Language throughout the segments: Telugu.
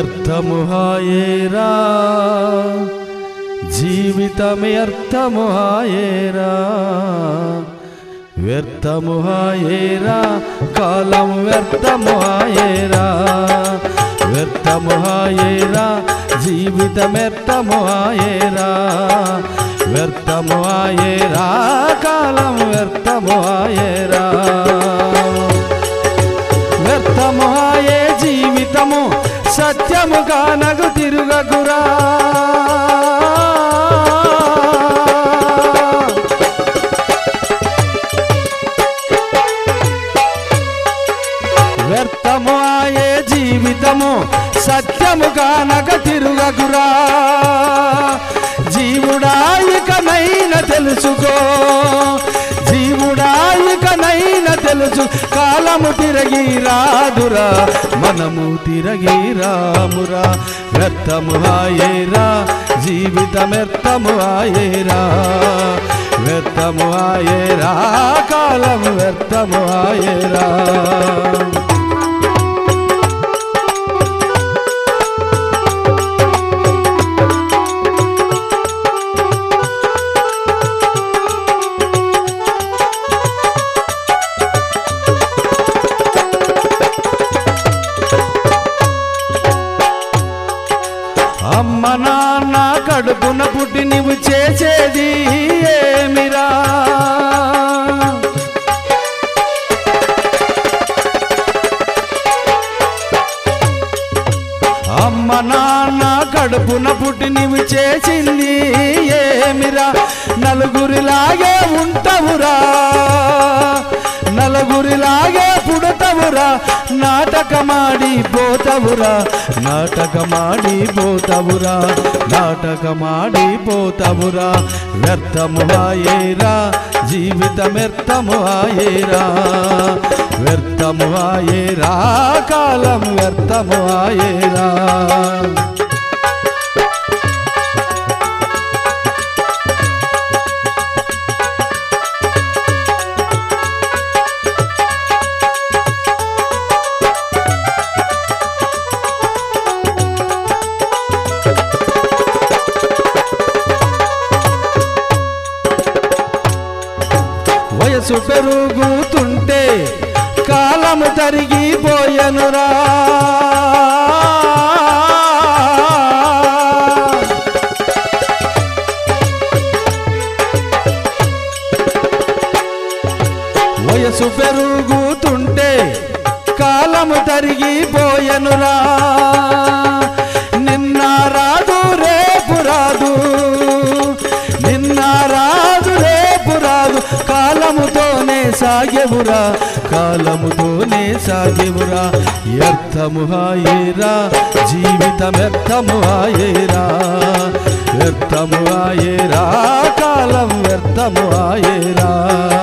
వ్యర్థముహాయేరా జీవితమే అర్థముహాయేరా వ్యర్థముహాయేరా కాలం వ్యర్థముహాయేరా వ్యర్థముహాయేరా జీవితమే అర్థముహాయేరా వ్యర్థముహాయేరా కాలం వ్యర్థముహాయేరా వ్యర్థముహాయే జీవితము సత్యముగా నగు తిరుగకురా వ్యర్థముహాయే జీవితము సత్యముగా నగు తిరుగకురా జీవుడాయికనైనా తెలుసుకో జీవుడాయికనైనా తెలుసు కాలము తిరగి రాదురా మనము తిరగి రామురా వ్యర్థముహాయేరా జీవితమెర్థముహాయేరా వ్యర్థముహాయేరా కాలం వ్యర్థముహాయేరా అమ్మ నాన్న కడుపున పుట్టి నీవు చేసేది ఏమిరా అమ్మ నాన్న కడుపున పుట్టి నీవు చేసింది ఏమిరా నలుగురిలాగే ఉంటావురా నలుగురిలాగే పుడతవురా నాటకమాడిపోతవురా నాటకమాడిపోతవురా నాటకమాడిపోతవురా వ్యర్థముహాయేరా జీవితమెర్థముహాయేరా వ్యర్థముహాయేరా కాలం వ్యర్థముహాయేరా వయసు పెరుగుతుంటే కాలము తరిగిపోయెనురా వయసు పెరుగుతుంటే కాలము తరిగిపోయెనురా నిన్న రాదు రేపు రాదు నిన్న రాదు రేపు రాదు కాలముతోనే సాగెవురా కాలముతోనే సాగెవురా వ్యర్థముహాయేరా జీవితమెర్థముహాయేరా వ్యర్థముహాయేరా కాలం వ్యర్థముహాయేరా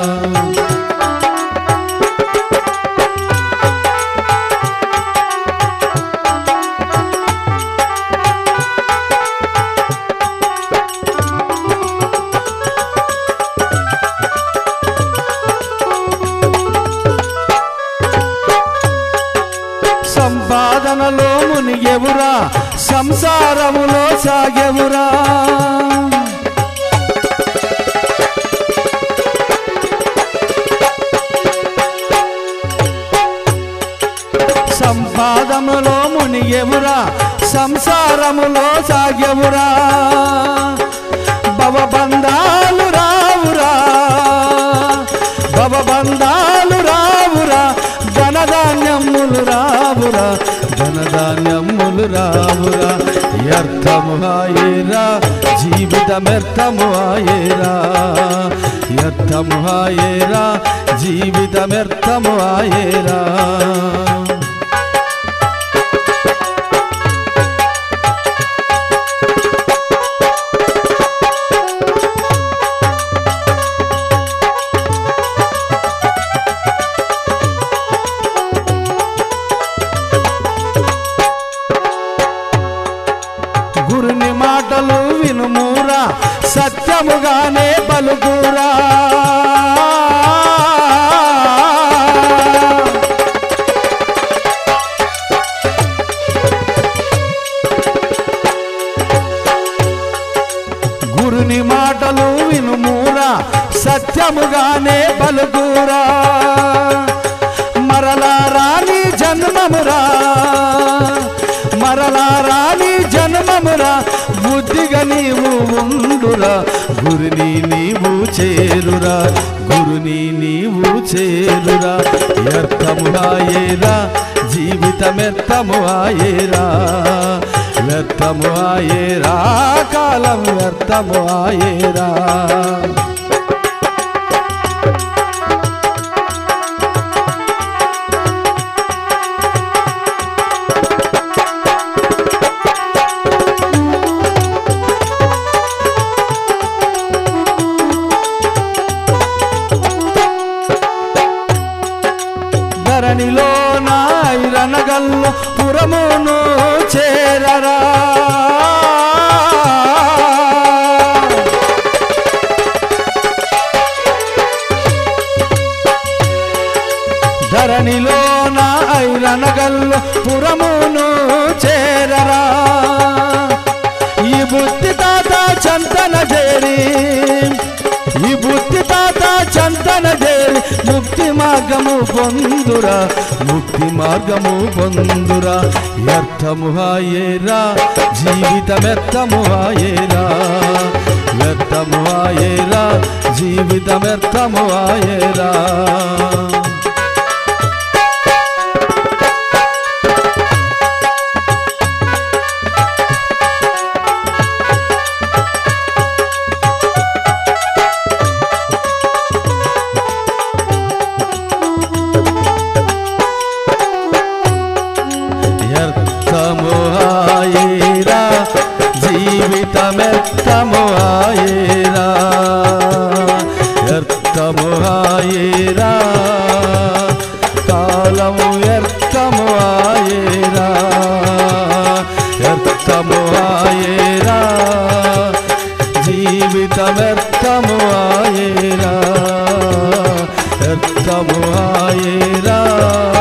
సంపాదనలో మునిగెవురా సంసారములో సాగెవురా సంపాదనలో మునిగెవురా సంసారములో సాగెవురా భవబంధాలు రావురా భవబంధాలు రావురా ధనధాన్యములు రావురా ధనధాన్యములు రావురా వ్యర్థముహాయేరా జీవితమెర్థముహాయేరా వ్యర్థముహాయేరా జీవితమెర్థముహాయేరా గురుని మాటలు వినుమురా సత్యముగానే పలుకురా ఉండురా గురిని నీవు చేరురా గురుని నీవు చేరురా వ్యర్థము ఆయేరా జీవితమెత్తము ఆయేరా వ్యర్థము ఆయేరా కాలం వ్యర్థము ఆయేరా ధరణిలో నాయిరనగల్లో పురమును చేరరా ధరణిలో నాయిరనగల్లో పురమును చేరరా ఈ బుద్ధి తాత చంతన చేరి ఈ బుద్ధి తాత చంతన చేరి ముక్తి మార్గము పొందురా ముక్తి మార్గము పొందురా వ్యర్థము ఆయేరా జీవితమెత్తము ఆయేరా వ్యర్థము ఆయేరా జీవితమెత్తము ఆయేరా వ్యర్థము ఆయేరా జీవితమెత్తము ఆయేరా వ్యర్థము ఆయేరా కాలము వ్యర్థము ఆయేరా వ్యర్థము ఆయేరా జీవితమెత్తము ఆయేరా వ్యర్థము ఆయేరా